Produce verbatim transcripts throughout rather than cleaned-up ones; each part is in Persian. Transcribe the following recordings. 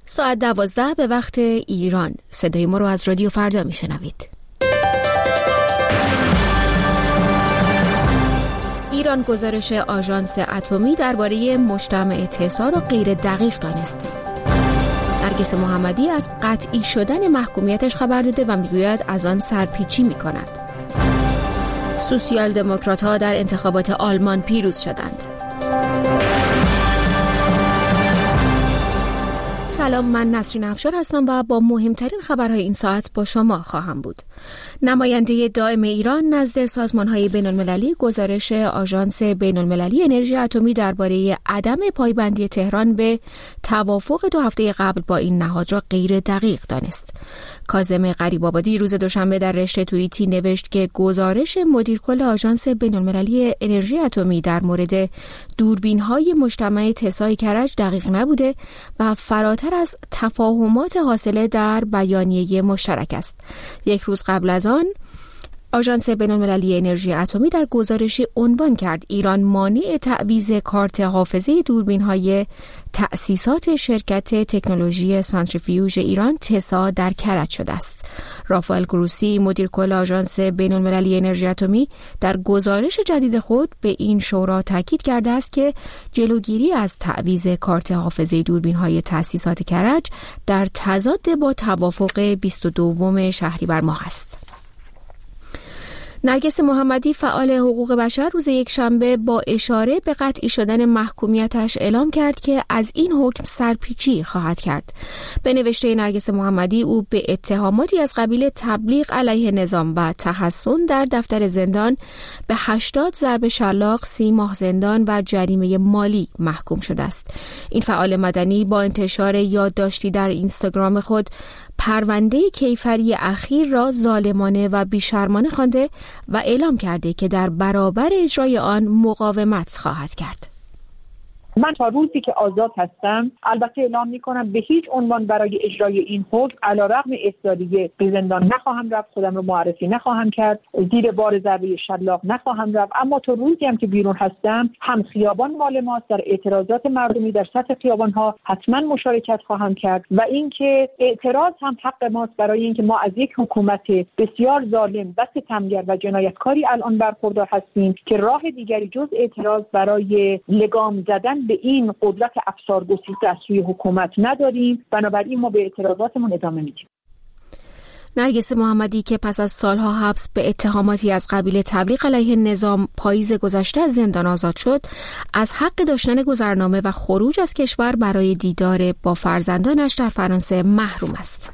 ساعت دوازده به وقت ایران. صدای ما رو از رادیو فردا میشنوید. ایران گزارش آژانس اتمی درباره مجتمع تسا را غیر دقیق دانست. نرگس محمدی از قطعی شدن محکومیتش خبر داده و میگوید از آن سرپیچی میکند. سوسیال دموکرات ها در انتخابات آلمان پیروز شدند. سلام، من نسرین افشار هستم و با مهمترین خبرهای این ساعت با شما خواهم بود. نماینده دائم ایران نزد سازمان‌های بین‌المللی گزارش آژانس بین‌المللی انرژی اتمی درباره عدم پایبندی تهران به توافق دو هفته قبل با این نهاد را غیر دقیق دانست. کاظم غریب‌آبادی روز دوشنبه در رشته توییتی نوشت که گزارش مدیرکل آژانس بین‌المللی انرژی اتمی در مورد دوربین‌های مجتمع تسا کرج دقیق نبوده و فراتر از تفاهمات حاصله در بیانیه مشترک است. یک روز قبل از آن آژانس بین‌المللی انرژی اتمی در گزارشی عنوان کرد ایران مانع تعویض کارت حافظه دوربین‌های تأسیسات شرکت تکنولوژی سانتریفیوژ ایران تسا در کرج شده است. رافائل گروسی مدیر کل آژانس بین‌المللی انرژی اتمی در گزارش جدید خود به این شورا تاکید کرده است که جلوگیری از تعویض کارت حافظه دوربین‌های تأسیسات کرج در تضاد با توافق بیست و دوم شهریور ماه است. نرگس محمدی فعال حقوق بشر روز یک شنبه با اشاره به قطعی شدن محکومیتش اعلام کرد که از این حکم سرپیچی خواهد کرد. به نوشته نرگس محمدی او به اتهاماتی از قبیل تبلیغ علیه نظام و تحصن در دفتر زندان به هشتاد ضرب شلاق، سی ماه زندان و جریمه مالی محکوم شده است. این فعال مدنی با انتشار یادداشتی در اینستاگرام خود پرونده کیفری اخیر را ظالمانه و بیشرمانه خوانده و اعلام کرده که در برابر اجرای آن مقاومت خواهد کرد. من تا روزی که آزاد هستم البته اعلام میکنم به هیچ عنوان برای اجرای این حکم علیرغم اصراری به زندان نخواهم رفت، خودم رو معرفی نخواهم کرد، زیر بار ضربه شلاق نخواهم رفت. اما تا روزی هم که بیرون هستم هم خیابان مال ماست، در اعتراضات مردمی در سطح خیابان ها حتما مشارکت خواهم کرد و اینکه اعتراض هم حق ماست برای اینکه ما از یک حکومت بسیار ظالم و ستمگر و جنایتکاری الان برخوردار هستیم که راه دیگری جز اعتراض برای لگام زدن به این قدرت افسارگسیخته از سوی حکومت نداریم. بنابراین ما به اعتراضاتمون ادامه میدیم. نرگس محمدی که پس از سالها حبس به اتهاماتی از قبیل تبلیغ علیه نظام پاییز گذشته از زندان آزاد شد، از حق داشتن گذرنامه و خروج از کشور برای دیدار با فرزندانش در فرانسه محروم است.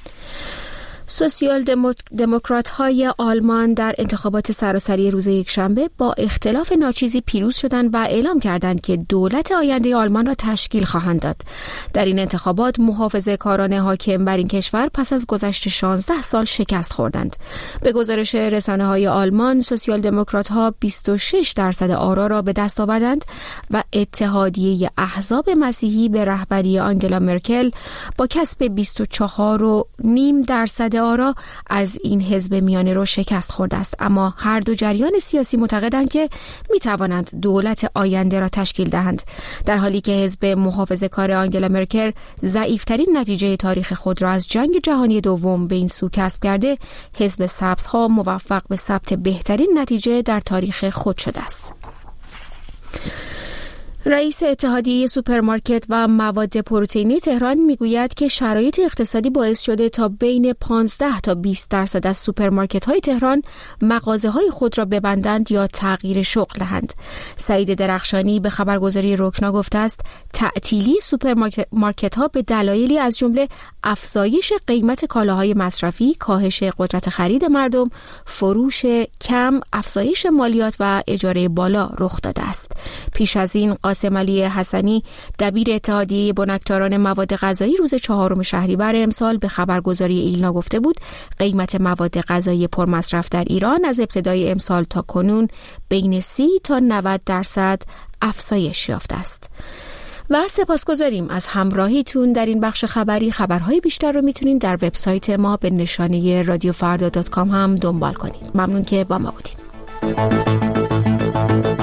سوسیال دموکرات های آلمان در انتخابات سراسری روز یکشنبه با اختلاف ناچیزی پیروز شدند و اعلام کردند که دولت آینده آلمان را تشکیل خواهند داد. در این انتخابات محافظه‌کاران حاکم بر این کشور پس از گذشت شانزده سال شکست خوردند. به گزارش رسانه های آلمان، سوسیال دموکرات ها بیست و شش درصد آرا را به دست آوردند و اتحادیه احزاب مسیحی به رهبری آنگلا مرکل با کسب بیست و چهار و نیم درصد آرا از این حزب میانه رو شکست خورده است. اما هر دو جریان سیاسی معتقدند که می توانند دولت آینده را تشکیل دهند، در حالی که حزب محافظه‌کار آنگلا مرکل ضعیف‌ترین نتیجه تاریخ خود را از جنگ جهانی دوم به این سو کسب کرده. حزب سبزها موفق به ثبت بهترین نتیجه در تاریخ خود شده است. رئیس اتحادیه سوپرمارکت و مواد پروتئینی تهران میگوید که شرایط اقتصادی باعث شده تا بین پانزده تا بیست درصد از سوپرمارکت‌های تهران مغازه‌های خود را ببندند یا تغییر شغل دهند. سعید درخشانی به خبرگزاری رکنا گفته است تعطیلی سوپرمارکت‌ها به دلایلی از جمله افزایش قیمت کالاهای مصرفی، کاهش قدرت خرید مردم، فروش کم، افزایش مالیات و اجاره بالا رخ داده است. پیش از این قاسم علی حسنی دبیر اتحادیه بنکداران مواد غذایی روز چهارم شهریور امسال به خبرگزاری ایلنا گفته بود قیمت مواد غذایی پرمصرف در ایران از ابتدای امسال تا کنون بین سی تا نود درصد افزایش یافته است. و سپاسگزاریم از همراهیتون در این بخش خبری. خبرهای بیشتر رو میتونین در وبسایت ما به نشانه رادیو فردا دات کام هم دنبال کنید. ممنون که با ما بودید.